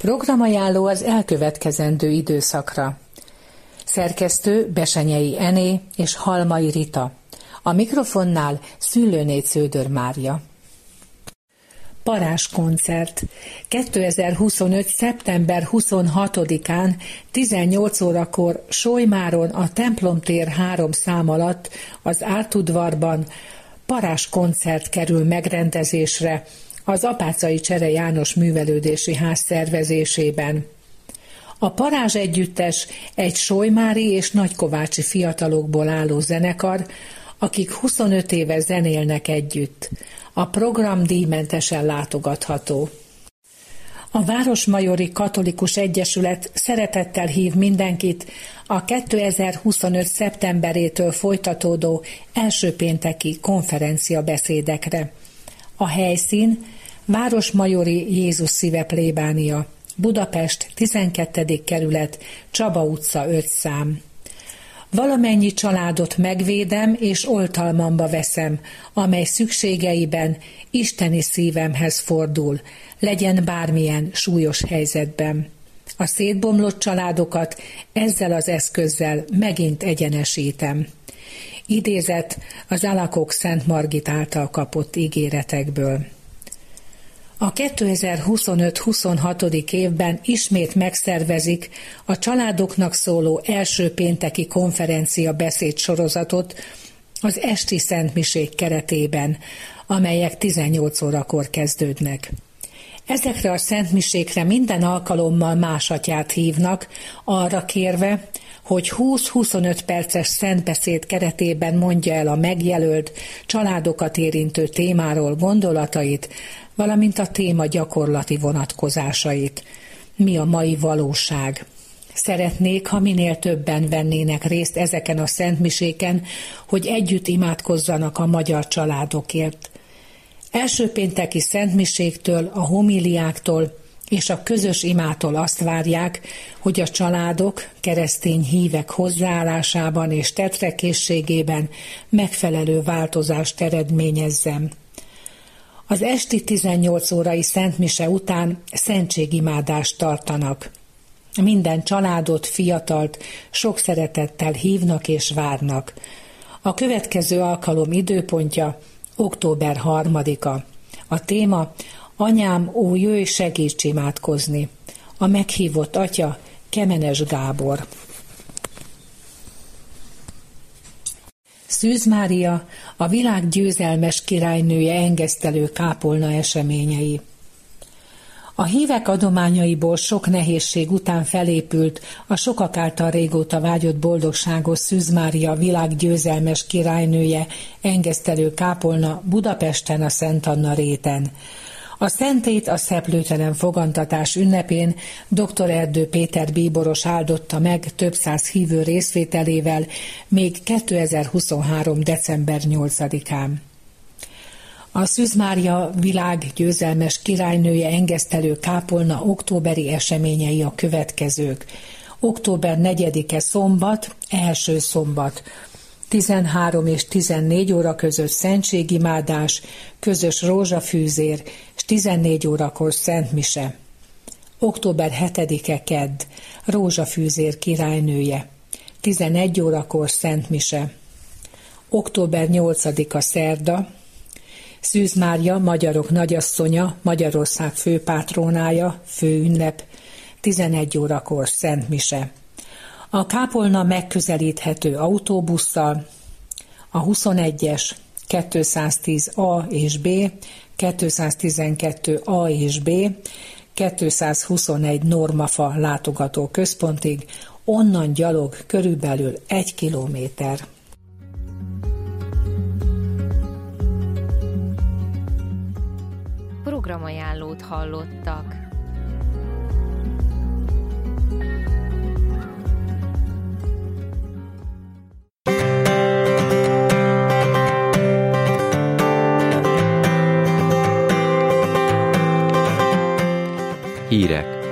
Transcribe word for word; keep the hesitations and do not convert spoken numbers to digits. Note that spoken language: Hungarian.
Programajánló az elkövetkezendő időszakra. Szerkesztő Besenyei Ené és Halmai Rita. A mikrofonnál Szüllőné Cződör Mária. Parázskoncert. kétezer-huszonöt. szeptember huszonhatodikán tizennyolc órakor Solymáron a Templomtér három szám alatt az Ártudvarban parázskoncert kerül megrendezésre az Apáczai Csere János Művelődési Ház szervezésében. A Parázs együttes egy solymári és nagykovácsi fiatalokból álló zenekar, akik huszonöt éve zenélnek együtt. A program díjmentesen látogatható. A Városmajori Katolikus Egyesület szeretettel hív mindenkit a kétezer-huszonöt. szeptemberétől folytatódó első pénteki konferenciabeszédekre. A helyszín Városmajori Jézus Szíve plébánia, Budapest, tizenkettedik kerület, Csaba utca öt szám. Valamennyi családot megvédem és oltalmamba veszem, amely szükségeiben isteni szívemhez fordul, legyen bármilyen súlyos helyzetben. A szétbomlott családokat ezzel az eszközzel megint egyenesítem. Idézet az Alakok Szent Margit által kapott ígéretekből. A kétezer-huszonöt. huszonhatodik évben ismét megszervezik a családoknak szóló első pénteki konferencia beszédsorozatot az esti szentmisék keretében, amelyek tizennyolc órakor kezdődnek. Ezekre a szentmisékre minden alkalommal más atyát hívnak, arra kérve, hogy húsz-huszonöt perces szentbeszéd keretében mondja el a megjelölt, családokat érintő témáról gondolatait, valamint a téma gyakorlati vonatkozásait. Mi a mai valóság? Szeretnék, ha minél többen vennének részt ezeken a szentmiséken, hogy együtt imádkozzanak a magyar családokért. Első pénteki szentmiséktől, a homíliáktól és a közös imától azt várják, hogy a családok, keresztény hívek hozzáállásában és tetrekészségében megfelelő változást eredményezzem. Az esti tizennyolc órai szentmise után szentségimádást tartanak. Minden családot, fiatalt sok szeretettel hívnak és várnak. A következő alkalom időpontja október harmadika. A téma: Anyám, ó, jöjj, segíts imádkozni. A meghívott atya Kemenes Gábor. Szűz Mária, a világ győzelmes királynője engesztelő kápolna eseményei. A hívek adományaiból sok nehézség után felépült a sokak által régóta vágyott boldogságos Szűz Mária világ győzelmes királynője engesztelő kápolna Budapesten a Szent Anna réten. A szentét a szeplőtelen fogantatás ünnepén dr. Erdő Péter bíboros áldotta meg több száz hívő részvételével még kétezer-huszonhárom. december nyolcadikán. A Szűz Mária világ győzelmes királynője engesztelő kápolna októberi eseményei a következők. október negyedike szombat, első szombat. tizenhárom és tizennégy óra között szentségimádás, közös rózsafűzér, és tizennégy órakor szentmise. október hetedike kedd, rózsafűzér királynője, tizenegy órakor szentmise. október nyolcadika szerda, Szűz Mária, magyarok nagyasszonya, Magyarország főpátrónája, főünnep, tizenegy órakor szentmise. A kápolna megközelíthető autóbusszal, a huszonegyes, kétszáztíz A és B, kétszáztizenkettő A és B, kétszázhuszonegy Normafa látogató központig, onnan gyalog körülbelül egy kilométer. Programajánlót hallottak. Hírek.